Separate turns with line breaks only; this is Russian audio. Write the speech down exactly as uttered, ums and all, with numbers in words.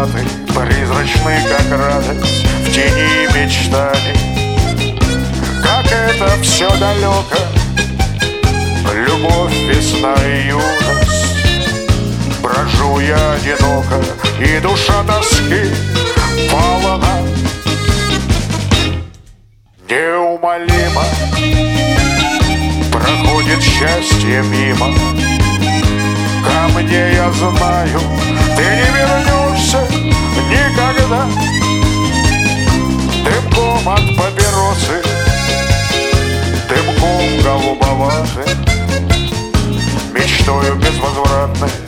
закаты, призрачны, как радость в тени мечтаний. Как это все далеко, любовь, весна и юность. Брожу я одиноко, и душа тоски полна. Неумолимо проходит счастье мимо. Ко мне, я знаю, ты не вернешься никогда. Дымком от папиросы, дымком голубоватым, мечтою безвозвратной